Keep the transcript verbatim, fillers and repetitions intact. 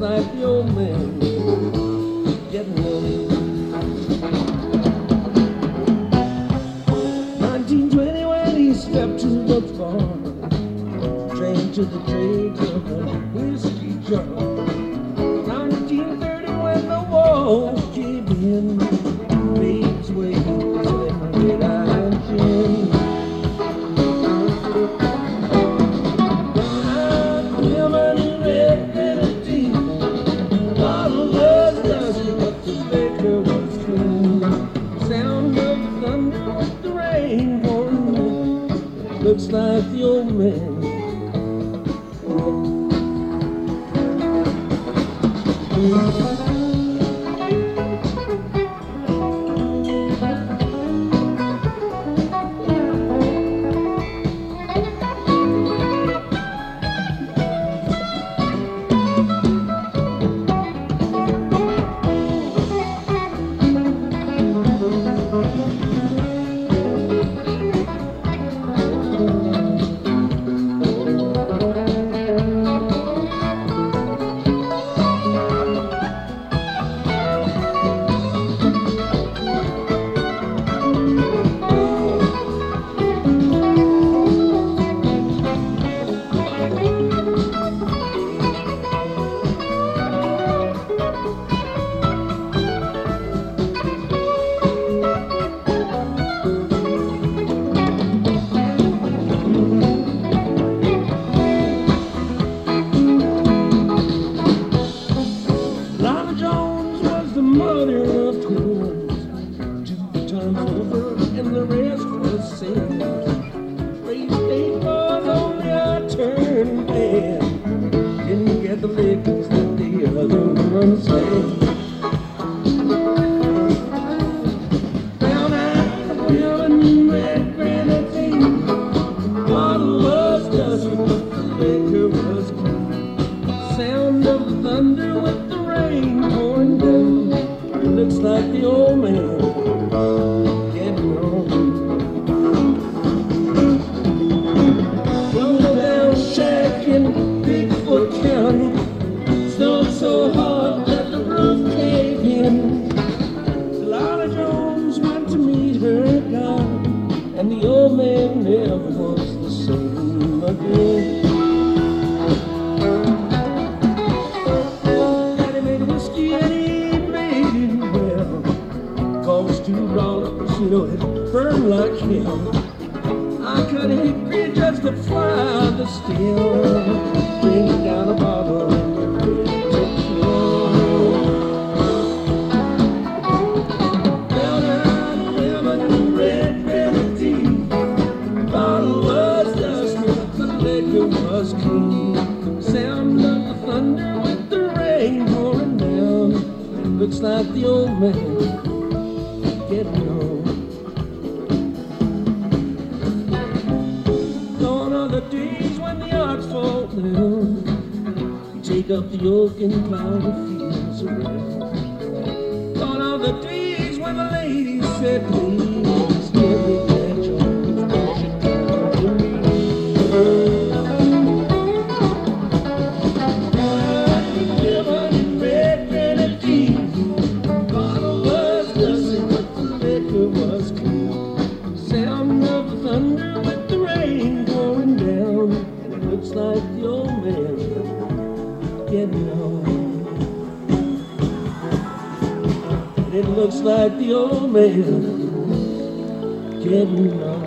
like the old man getting old. nineteen twenty when he stepped to the bar, trained to the trades of a whiskey jar. nineteen thirty when the wall caved in, made its way to red iron gin. Women in red grenadine, bottle was dusty, but the liquor was clean. Sound of thunder with the rain pouring in, looks like the old man. Mother of twins, two times over, and the rest was sin. Raised eight boys, only I turned bad. Didn't get the lickings that the other ones had. Brown-eyed women, red grenadine, bottle was dusty, but the liquor was clean. Sound of the thunder with the rain pouring down, looks like the old man getting on. Roll down shack in Bigfoot County, snowed so hard that the roof caved in. Lana Jones went to meet her God, and the old man never was the same again. Daddy made whiskey and he two dollars, you know, it burned like hell. I cut hickory just to fry the steel, bring it down a bottle and you're ready to kill. Brown-eyed women in red grenadine, bottle was dusty, but the liquor was clean. Sound of the thunder with the rain pouring down, looks like the old man getting on. Gone are the days when the ox fall down, you take up the yoke and plow the fields around. Gone are the days when the ladies said please, every catch on what should come to me. Women in red grenadine, bottle was dusty, was clean. Sound of the thunder with the rain pouring down, and it looks like the old man getting on. And it looks like the old man getting on.